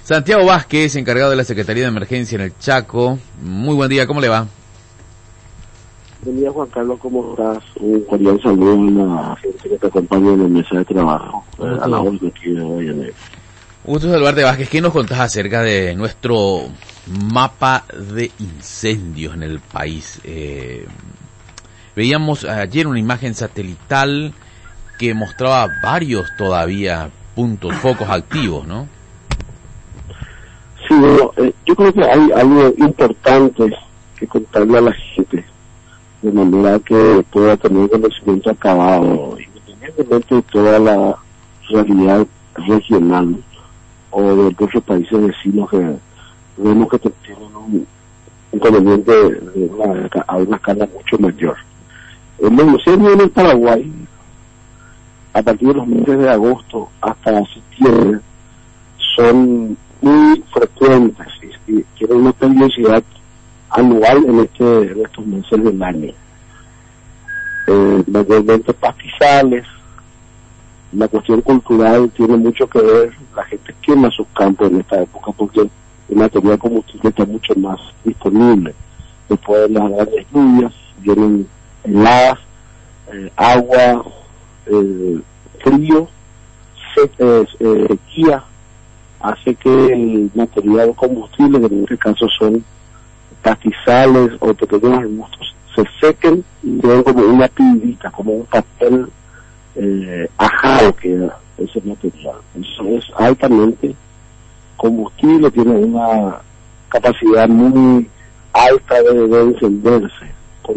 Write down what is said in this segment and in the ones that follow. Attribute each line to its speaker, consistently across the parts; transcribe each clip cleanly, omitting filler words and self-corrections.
Speaker 1: Santiago Vázquez, encargado de la Secretaría de Emergencia en el Chaco. Muy buen día, ¿cómo le va?
Speaker 2: Buen día, Juan Carlos, ¿cómo estás? Un cordial saludo a la gente que te acompaña en la mesa de trabajo, a la hora de aquí de hoy.
Speaker 1: Gusto saludarte, Vázquez. ¿Qué nos contás acerca de nuestro mapa de incendios en el país? Veíamos ayer una imagen satelital que mostraba varios todavía focos activos, ¿no?
Speaker 2: Sí, bueno, yo creo que hay algo importante que contarle a la gente, de manera que pueda tener conocimiento acabado, independientemente de toda la realidad regional o de otros países vecinos que vemos que tienen un inconveniente a una escala mucho mayor. Los incendios en el Paraguay, a partir de los meses de agosto hasta septiembre, son muy frecuentes y tienen una periodicidad anual en estos meses del año. Mayormente pastizales. La cuestión cultural tiene mucho que ver. La gente quema sus campos en esta época porque el material de combustible está mucho más disponible. Después de las grandes lluvias vienen heladas, agua, frío, sequía, hace que el material de combustible, que en este caso son pastizales o pequeños arbustos, se sequen y queden como una pibita, como un papel ajado queda ese material. Eso es altamente combustible, tiene una capacidad muy alta de encenderse,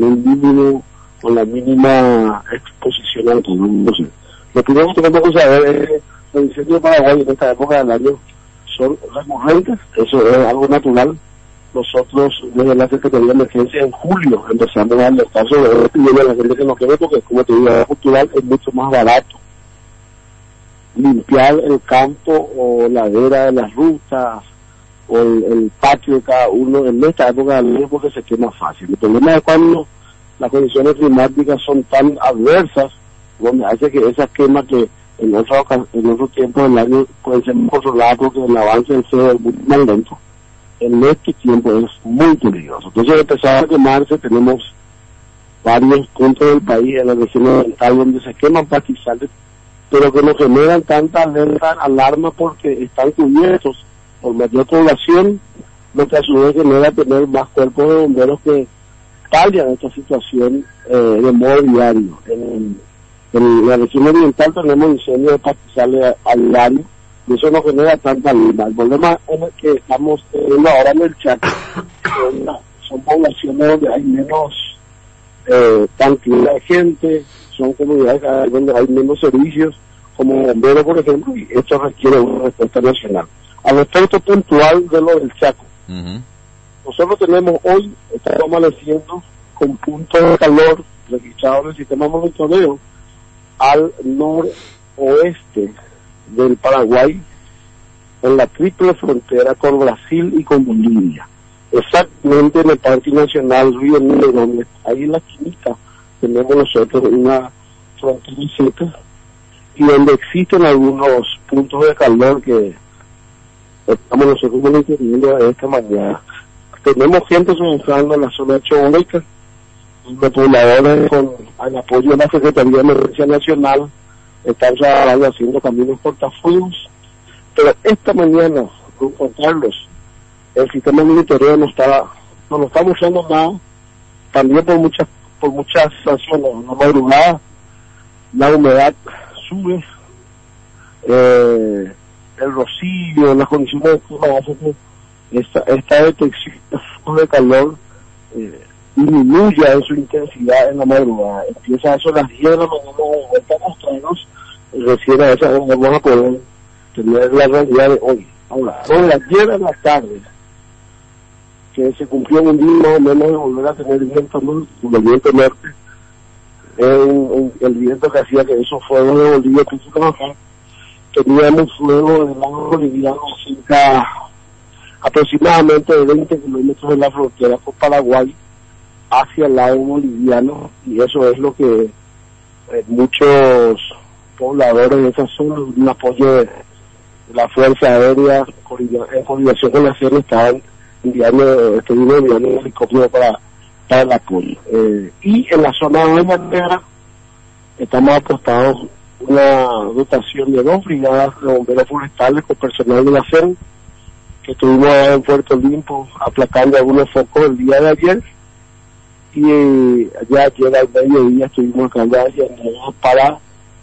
Speaker 2: con la mínima exposición al calor. Entonces, lo primero que tenemos que saber es que los incendios de Paraguay en esta época del año son recurrentes, eso es algo natural. Nosotros, desde la Secretaría de Emergencia, en julio empezamos a alertar sobre esto y a la gente que nos quede, porque, como te digo, cultural es mucho más barato limpiar el campo o la ladera de las rutas o el patio de cada uno en esta época del año, porque se quema fácil. El problema es cuando las condiciones climáticas son tan adversas, donde hace que esas quemas que en otro tiempo del año pueden ser controladas porque el avance del CO es muy más lento, en este tiempo es muy peligroso. Entonces, empezar a quemarse, tenemos varios puntos del país, en la región oriental, donde se queman pastizales, pero que no generan tanta alarma porque están cubiertos por mayor población, lo que a su vez genera tener más cuerpos de bomberos que palian esta situación de modo diario. En la región oriental tenemos incendios de pastizales al diario, y eso no genera tanta alarma. El problema es el que estamos teniendo ahora en el Chaco, son poblaciones donde hay menos cantidad de gente, son comunidades donde hay menos servicios, como bomberos, por ejemplo, y esto requiere una respuesta nacional. Al respecto puntual de lo del Chaco, nosotros tenemos hoy, estamos amaneciendo con puntos de calor registrados en el sistema de monitoreo al noroeste del Paraguay, en la triple frontera con Brasil y con Bolivia, exactamente en el Parque Nacional Río Negro, donde ahí en la química tenemos nosotros una frontera seca y donde existen algunos puntos de calor que estamos nosotros monitoreando esta mañana. Tenemos gente trabajando en la zona choónica, los pobladores con el apoyo de la Secretaría de Emergencia Nacional están trabajando haciendo caminos cortafuegos, pero esta mañana, Juan Carlos, el sistema de monitoreo no nos está mostrando nada, también por muchas razones. En la madrugada la humedad sube, el rocío, las condiciones de clima hacen que esta detección de calor disminuya en su intensidad en la madrugada. Empieza eso a las 10 de la mañana de vuelta a mostrarnos, recién a esa hora vamos a poder tener la realidad de hoy. Ahora, sobre las 10 de la tarde, que se cumplió un día más o menos de volver a tener viento norte, el viento que hacía que esos fuegos de Bolivia pudiesen trabajar. Teníamos fuego del lado boliviano cerca aproximadamente de 20 kilómetros de la frontera con Paraguay hacia el lado boliviano, y eso es lo que muchos pobladores de esa zona, un apoyo la Fuerza Aérea, en coordinación con la CEN, estuvimos enviando un helicóptero para el apoyo. Y en la zona de Bahía Negra estamos apostados una dotación de 2 brigadas de bomberos forestales con personal de la CEN, que estuvimos en Puerto Limpo aplacando algunos focos el día de ayer, y ya ayer al mediodía estuvimos acá para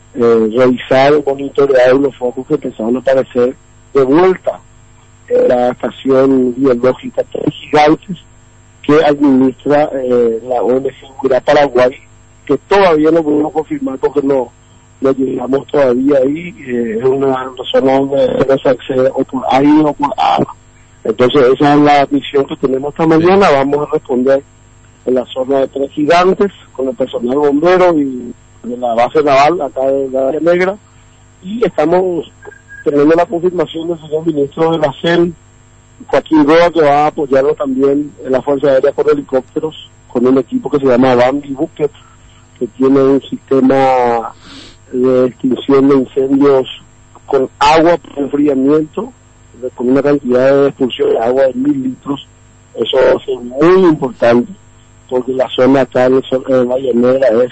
Speaker 2: revisar y monitorear los focos que empezaron a aparecer de vuelta en la estación biológica Tres Gigantes, que administra la ONG Seguridad Paraguay, que todavía no podemos confirmar porque no llegamos todavía ahí. Es una zona donde no se accede o por aire o por agua. Entonces esa es la misión que tenemos esta mañana. Vamos a responder en la zona de Tres Gigantes con el personal bombero y de la base naval acá de la Bahía Negra, y estamos teniendo la confirmación del señor ministro de la CEN, Joaquín Roa, que va a apoyarlo también en la Fuerza Aérea con helicópteros, con un equipo que se llama Bambi Bucket, que tiene un sistema de extinción de incendios con agua por enfriamiento, con una cantidad de expulsión de agua de 1000 litros. Eso va a ser muy importante, porque la zona acá de Bahía Negra es,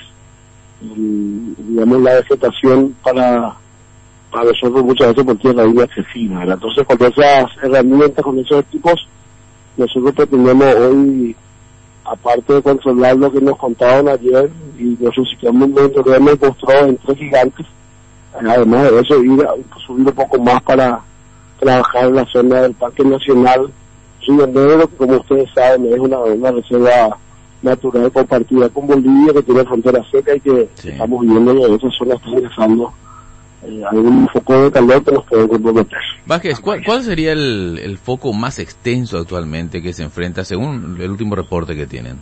Speaker 2: digamos, la vegetación para nosotros muchas veces por tierra inaccesible, ¿verdad? Entonces, con esas herramientas, con esos equipos, nosotros pretendemos hoy, aparte de controlar lo que nos contaban ayer y nuestro sistema de monitoreo hemos mostrado en Tres Gigantes, además de eso, subir un poco más para trabajar en la zona del Parque Nacional Río Negro, que como ustedes saben es una reserva natural compartida con Bolivia, que tiene frontera seca, y que estamos viendo que esa zona está ingresando algún foco de calor que nos puede comprometer.
Speaker 1: Vázquez, ¿cuál sería el foco más extenso actualmente que se enfrenta según el último reporte que tienen?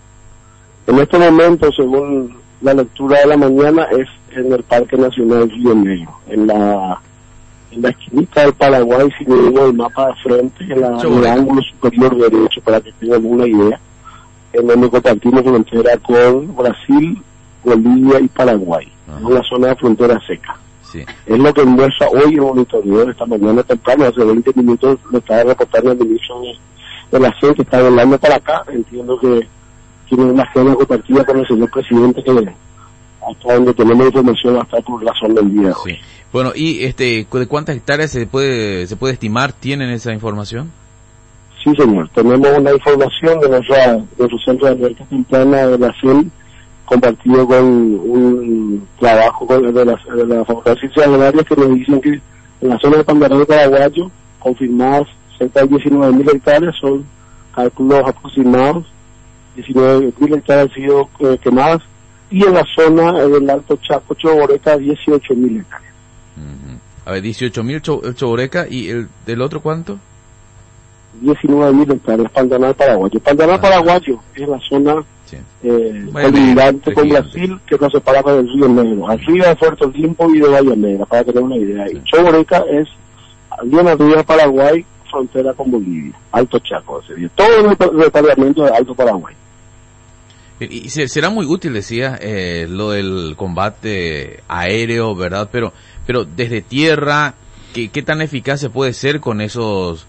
Speaker 2: En este momento, según la lectura de la mañana, es en el Parque Nacional Río Negro, en la esquinita del Paraguay, si medimos el mapa de frente, en el ángulo superior derecho, para que tengan una idea, en donde compartimos frontera con Brasil, Bolivia y Paraguay. Es una zona de frontera seca.
Speaker 1: Sí.
Speaker 2: Es lo que muestra hoy el monitoreo de esta mañana temprano. Hace 20 minutos lo estaba reportando el ministro de la CEN, que está hablando para acá. Entiendo que tiene una agenda compartida con el señor presidente, que hasta donde tenemos información va a estar por razón del día de hoy.
Speaker 1: Sí. Bueno, y ¿de cuántas hectáreas se puede estimar? ¿Tienen esa información?
Speaker 2: Sí, señor. Tenemos una información de nuestro centro de alerta temprana de la CEN, compartido con un trabajo de la Facultad de Ciencias Agrarias, que nos dicen que en la zona de Pantanal Paraguayo, confirmadas cerca de 19.000 hectáreas, son cálculos aproximados, 19.000 hectáreas han sido quemadas, y en la zona del Alto Chaco, Choboreca, 18.000 hectáreas.
Speaker 1: A ver, 18.000 Choboreca, ¿y el del otro cuánto?
Speaker 2: 19.000 hectáreas, Pantanal Paraguayo. Pantanal Paraguayo es la zona colindante con Brasil, que nos separa del Río Negro, arriba de Puerto Limpo y de Bahía Negra, para tener una idea. Y Choboreca es bien arriba de Paraguay, frontera con Bolivia, Alto Chaco, sería todo el departamento de Alto Paraguay.
Speaker 1: Y será muy útil, decía, lo del combate aéreo, ¿verdad? Pero desde tierra, ¿qué tan eficaz se puede ser con esos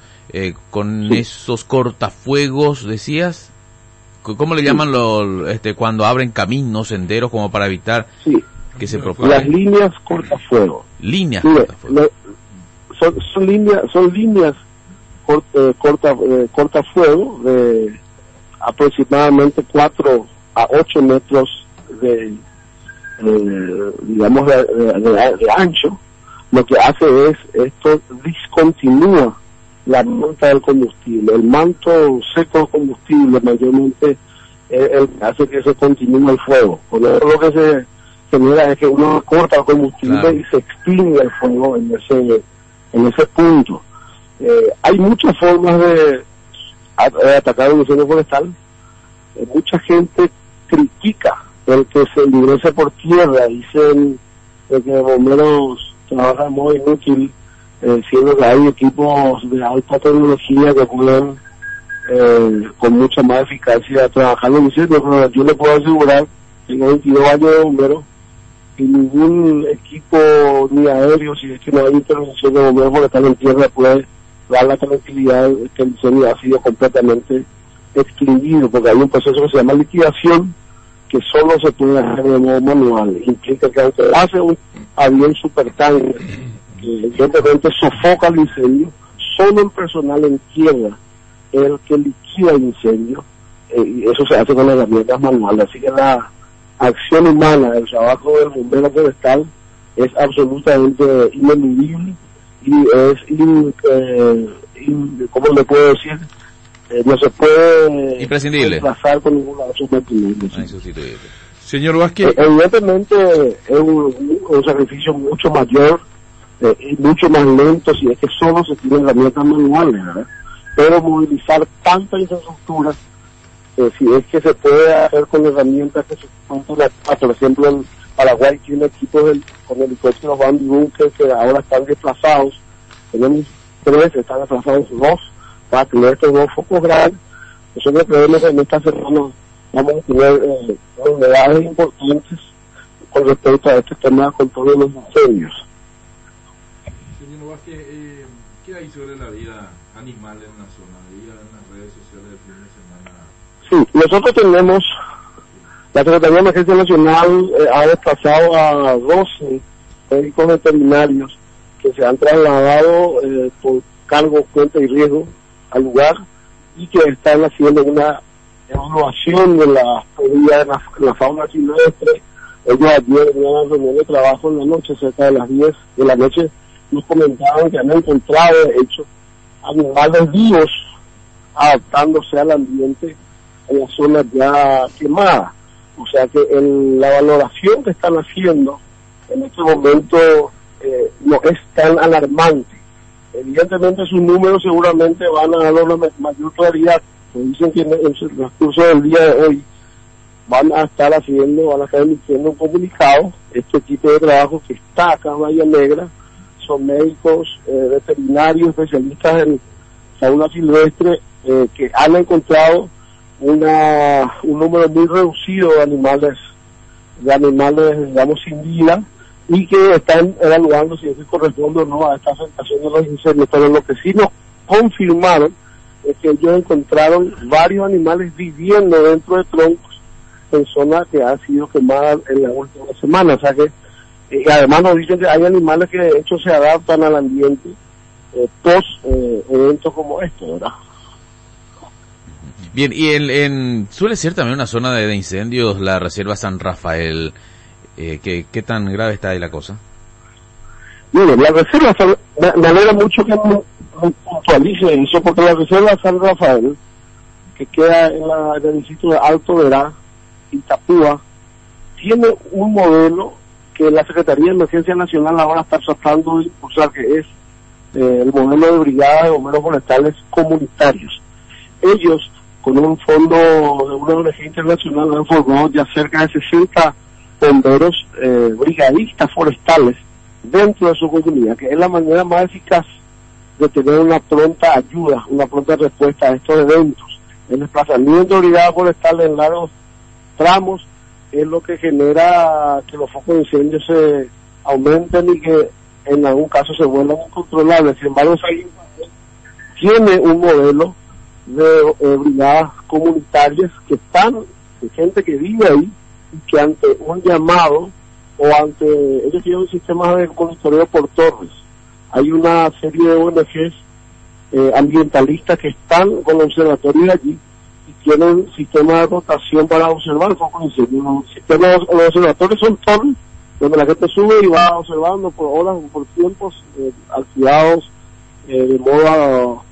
Speaker 1: esos cortafuegos, decías? ¿Cómo le llaman cuando abren caminos, senderos, como para evitar que se propague?
Speaker 2: Las líneas cortafuegos.
Speaker 1: Líneas
Speaker 2: cortafuegos. Son líneas cortafuego de aproximadamente 4 a 8 metros de ancho. Lo que hace es, esto discontinúa la manta del combustible. El manto seco de combustible mayormente hace que se continúe el fuego. Por eso lo que se genera es que uno corta el combustible y se extingue el fuego en ese punto. Hay muchas formas de atacar el incendio forestal. Mucha gente critica el que se ingrese por tierra, dicen que los bomberos trabajan de modo inútil, siendo que hay equipos de alta tecnología que pueden con mucha más eficacia trabajar en incendios. Pero yo le puedo asegurar, tengo 22 años de bombero, y ningún equipo ni aéreo, si es que no hay intervención de bomberos forestales en tierra, puede dar la tranquilidad de que el incendio ha sido completamente extinguido, porque hay un proceso que se llama liquidación, que solo se puede hacer de modo manual. Implica que aunque hace un avión supertanque, que evidentemente sofoca el incendio, solo el personal en tierra es el que liquida el incendio, y eso se hace con herramientas manuales. Así que la acción humana del trabajo del bombero forestal es absolutamente ineludible y es, ¿cómo le puedo decir? No se puede
Speaker 1: imprescindible
Speaker 2: reemplazar con ninguna de sus mecanismos.
Speaker 1: Insustituible.
Speaker 3: Señor Vázquez.
Speaker 2: Evidentemente es un sacrificio mucho mayor y mucho más lento si es que solo se tienen herramientas manuales, ¿verdad? Pero movilizar tanta infraestructura, si es que se puede hacer con herramientas que se encuentran acá. Por ejemplo, en Paraguay tiene equipos con helicópteros Bambi Bunker que ahora están desplazados. Tenemos 3, están desplazados 2 para tener estos 2 focos grandes. Nosotros creemos que en esta semana vamos a tener novedades importantes con respecto a este tema con todos los incendios.
Speaker 3: Señor Vázquez, ¿qué hay sobre la vida animal en la zona? Veía en las redes sociales el fin de semana.
Speaker 2: Sí, nosotros tenemos, la Secretaría de Emergencia Nacional ha desplazado a 12 médicos veterinarios que se han trasladado por cargo, cuenta y riesgo al lugar y que están haciendo una evaluación de la teoría de la fauna silvestre. Ellos ayer en una reunión de trabajo en la noche, cerca de las 10 de la noche, nos comentaban que han encontrado, de hecho, animales vivos adaptándose al ambiente en las zonas ya quemadas. O sea que la valoración que están haciendo en este momento no es tan alarmante. Evidentemente sus números seguramente van a dar una mayor claridad. Pues dicen que en el transcurso del día de hoy van a estar emitiendo un comunicado. Este equipo de trabajo que está acá en Bahía Negra son médicos veterinarios, especialistas en fauna silvestre, que han encontrado un número muy reducido de animales, digamos, sin vida, y que están evaluando si eso corresponde o no a esta afectación de los incendios. Pero lo que sí nos confirmaron es que ellos encontraron varios animales viviendo dentro de troncos en zonas que han sido quemadas en la última semana. O sea que, y además nos dicen que hay animales que de hecho se adaptan al ambiente post eventos como estos, ¿verdad?
Speaker 1: Bien, y suele ser también una zona de incendios la Reserva San Rafael. ¿Qué tan grave está ahí la cosa?
Speaker 2: Mire, la Reserva me alegra mucho que me puntualice eso, porque la Reserva San Rafael, que queda en el distrito de Alto Verá, Itapúa, tiene un modelo que la Secretaría de Emergencia Nacional ahora está tratando de impulsar, que es el modelo de brigada de bomberos forestales comunitarios. Ellos, con un fondo de una ONG internacional, han formado ya cerca de 60 bomberos brigadistas forestales dentro de su comunidad, que es la manera más eficaz de tener una pronta ayuda, una pronta respuesta a estos eventos. El desplazamiento de brigadas forestales en largos tramos es lo que genera que los focos de incendio se aumenten y que en algún caso se vuelvan incontrolables. Sin embargo, tiene un modelo de brigadas comunitarias que están, de gente que vive ahí, y que ante un llamado o ante, ellos tienen un sistema de monitoreo por torres. Hay una serie de ONGs ambientalistas que están con los observatorios allí y tienen sistema de rotación para observar el foco de incendio. Los observatorios son torres donde la gente sube y va observando por horas o por tiempos activados de modo,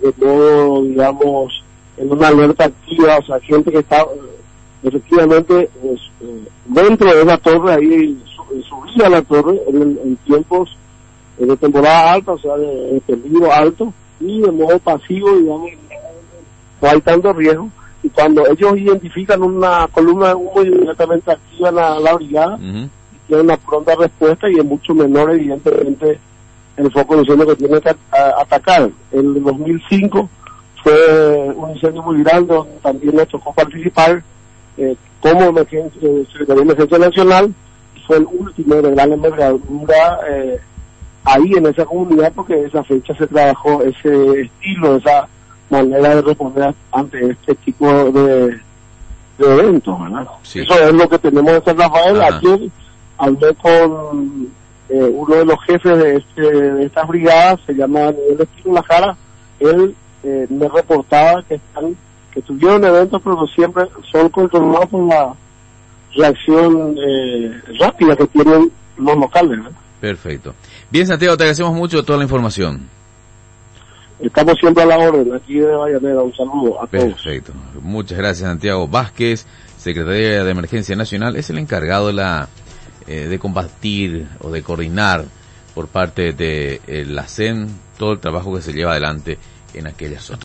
Speaker 2: digamos, en una alerta activa. O sea, gente que está efectivamente dentro de la torre, ahí subía a la torre en tiempos de temporada alta, o sea, de peligro alto, y de modo pasivo, digamos, no hay tanto riesgo. Y cuando ellos identifican una columna de humo, inmediatamente activan la brigada y tienen una pronta respuesta, y es mucho menor, evidentemente, el foco de incendio que tienen que atacar. En 2005 fue un incendio muy grande, donde también nos tocó participar como Secretaría de Emergencia Nacional, y fue el último de gran envergadura ahí en esa comunidad, porque esa fecha se trabajó ese estilo, esa manera de responder ante este tipo de eventos, ¿verdad?
Speaker 1: Sí.
Speaker 2: Eso es lo que tenemos en San Rafael.
Speaker 1: Ajá.
Speaker 2: Ayer hablé con uno de los jefes de estas brigadas, se llama Daniel Espino Lajara. Él me reportaba que tuvieron eventos, pero siempre son controlados por la reacción rápida que tienen los locales, ¿verdad?
Speaker 1: Perfecto. Bien, Santiago, te agradecemos mucho toda la información.
Speaker 2: Estamos siempre a la orden, aquí de Vallaneda. Un saludo a todos.
Speaker 1: Perfecto. Muchas gracias, Santiago Vázquez, Secretaría de Emergencia Nacional. Es el encargado de combatir o de coordinar por parte de la CEN todo el trabajo que se lleva adelante en aquella zona.